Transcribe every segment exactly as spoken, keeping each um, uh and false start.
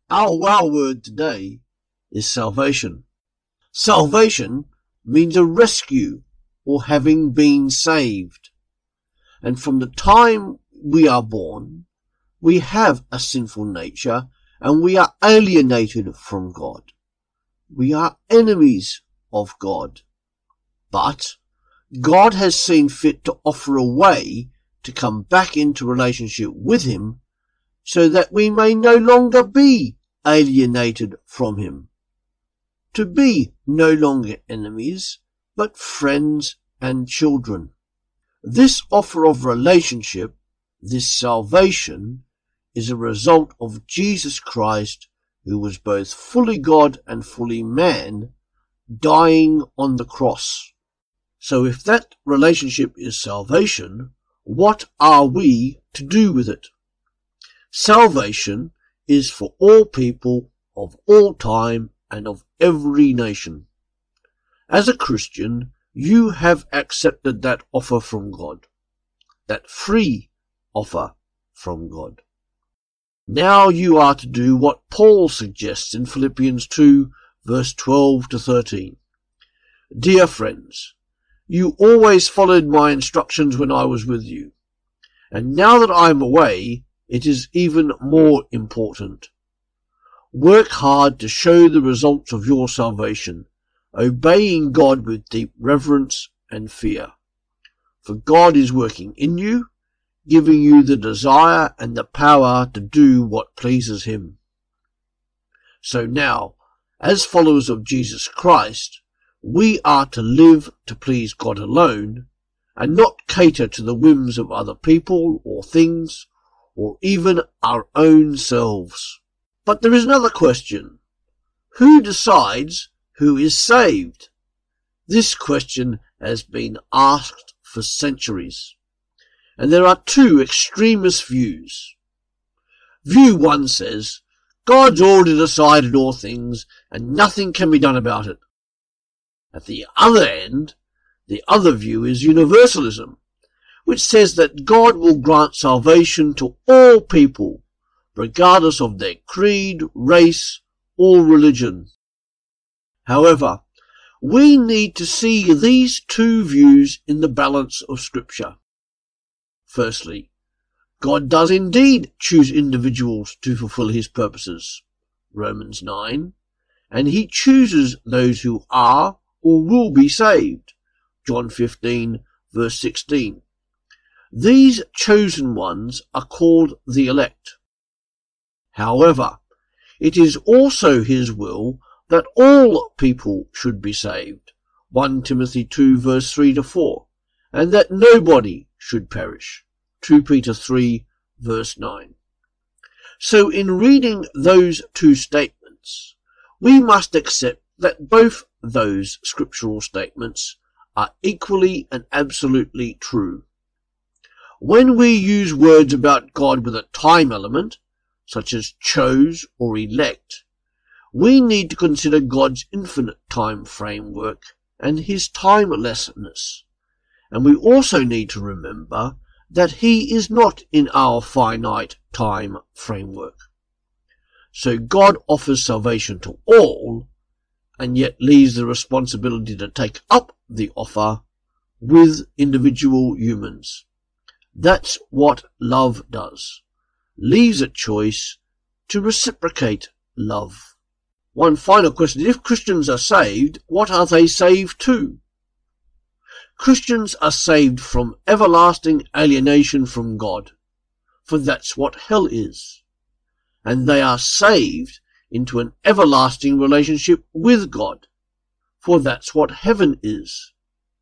Our wow word today is salvation. Salvation means a rescue or having been saved. And from the time we are born, we have a sinful nature and we are alienated from God. We are enemies of God. But God has seen fit to offer a way to come back into relationship with Him so that we may no longer be alienated from Him. To be no longer enemies, but friends and children. This offer of relationship, this salvation, is a result of Jesus Christ, who was both fully God and fully man, dying on the cross. So if that relationship is salvation, what are we to do with it? Salvation is for all people of all time and of every nation. As a Christian, you have accepted that offer from God, that free offer from God. Now you are to do what Paul suggests in Philippians two, verse twelve to thirteen. Dear friends, you always followed my instructions when I was with you, and now that I am away, it is even more important. Work hard to show the results of your salvation, obeying God with deep reverence and fear. For God is working in you, giving you the desire and the power to do what pleases Him. So now, as followers of Jesus Christ, we are to live to please God alone, and not cater to the whims of other people or things, or even our own selves. But there is another question. Who decides who is saved? This question has been asked for centuries, and there are two extremist views. View one says, God's already decided all things, and nothing can be done about it. At the other end, the other view is universalism, which says that God will grant salvation to all people, regardless of their creed, race, or religion. However, we need to see these two views in the balance of Scripture. Firstly, God does indeed choose individuals to fulfill His purposes, Romans nine, and He chooses those who are or will be saved, John fifteen, verse sixteen. These chosen ones are called the elect. However, it is also His will that all people should be saved, First Timothy two, verse three to four, and that nobody should perish, Second Peter three, verse nine. So in reading those two statements, we must accept that both those scriptural statements are equally and absolutely true. When we use words about God with a time element, such as chose or elect, we need to consider God's infinite time framework and His timelessness. And we also need to remember that He is not in our finite time framework. So God offers salvation to all, and yet leaves the responsibility to take up the offer with individual humans. That's what love does. Leaves a choice to reciprocate love. One final question. If Christians are saved, what are they saved to? Christians are saved from everlasting alienation from God, for that's what hell is. And they are saved into an everlasting relationship with God, for that's what heaven is.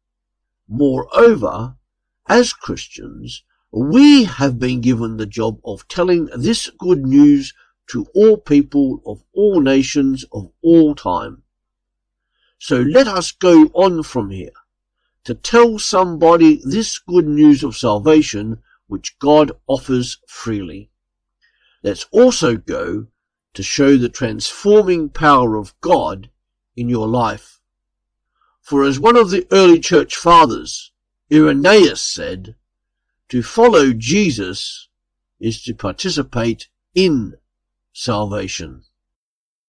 Moreover, as Christians, we have been given the job of telling this good news to all people of all nations of all time. So let us go on from here to tell somebody this good news of salvation which God offers freely. Let's also go to show the transforming power of God in your life. For as one of the early church fathers, Irenaeus, said, to follow Jesus is to participate in salvation.